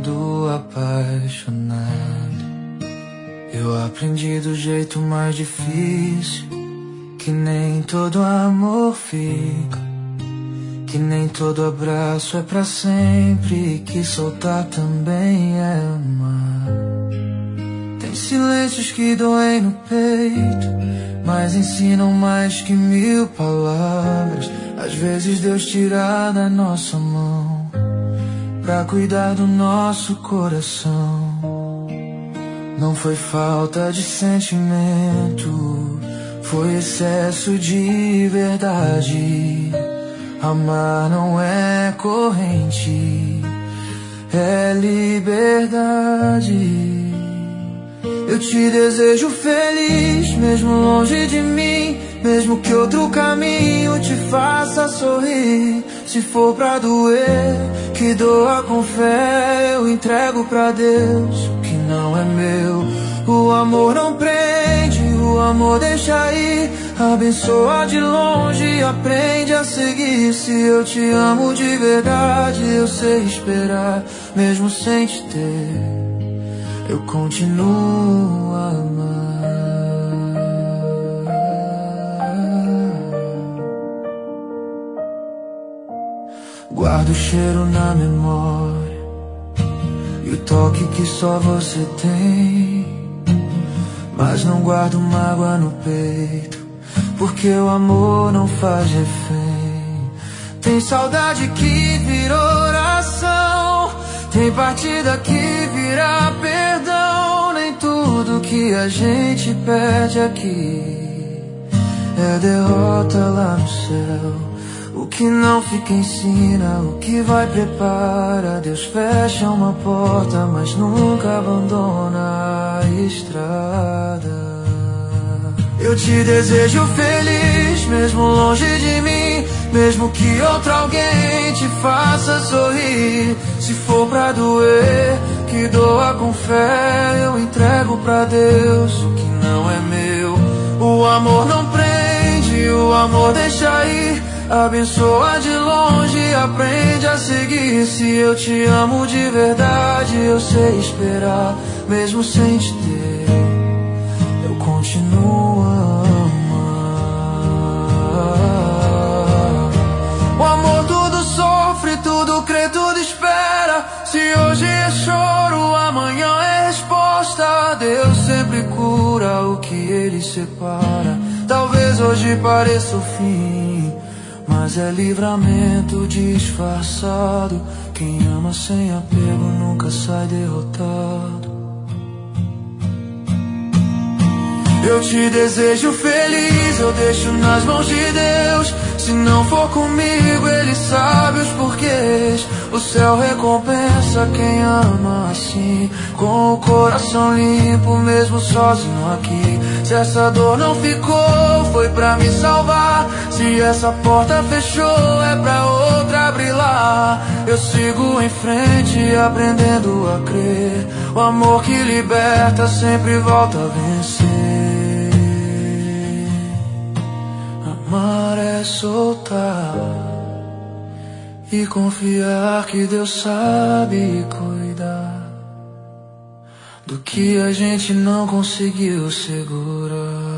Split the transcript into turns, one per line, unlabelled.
mundo apaixonado. Eu aprendi do jeito mais difícil que nem todo amor fica, que nem todo abraço é pra sempre, que soltar também é amar. Tem silêncios que doem no peito, mas ensinam mais que 1000 palavras. Às vezes Deus tira da nossa mão pra cuidar do nosso coração. Não foi falta de sentimento, foi excesso de verdade. Amar não é corrente, é liberdade. Eu te desejo feliz, mesmo longe de mim, mesmo que outro caminho te faça sorrir. Se for pra doer, que doa com fé, eu entrego pra Deus o que não é meu. O amor não prende, o amor deixa ir, abençoa de longe, aprende a seguir. Se eu te amo de verdade, eu sei esperar, mesmo sem te ter, eu continuo a amar. Guardo o cheiro na memória e o toque que só você tem, mas não guardo mágoa no peito, porque o amor não faz refém. Tem saudade que vira oração, tem partida que vira perdão. Nem tudo que a gente perde aqui é derrota lá no céu. O que não fica ensina, o que vai prepara. Deus fecha uma porta, mas nunca abandona a estrada. Eu te desejo feliz, mesmo longe de mim, mesmo que outro alguém te faça sorrir. Se for pra doer, que doa com fé, eu entrego pra Deus o que não é meu. O amor não prende, o amor deixa ir, abençoa de longe, aprende a seguir. Se eu te amo de verdade, eu sei esperar, mesmo sem te ter, eu continuo a amar. O amor tudo sofre, tudo crê, tudo espera. Se hoje é choro, amanhã é resposta. Deus sempre cura o que Ele separa. Talvez hoje pareça o fim, mas é livramento disfarçado. Quem ama sem apego nunca sai derrotado. Eu te desejo feliz, eu deixo nas mãos de Deus. Se não for comigo, Ele sabe os porquês. O céu recompensa quem ama assim, com o coração limpo, mesmo sozinho aqui. Se essa dor não ficou, foi pra me salvar. Se essa porta fechou, é pra outra abrir lá. Eu sigo em frente, aprendendo a crer. O amor que liberta sempre volta a vencer. Amar é soltar e confiar que Deus sabe cuidar do que a gente não conseguiu segurar.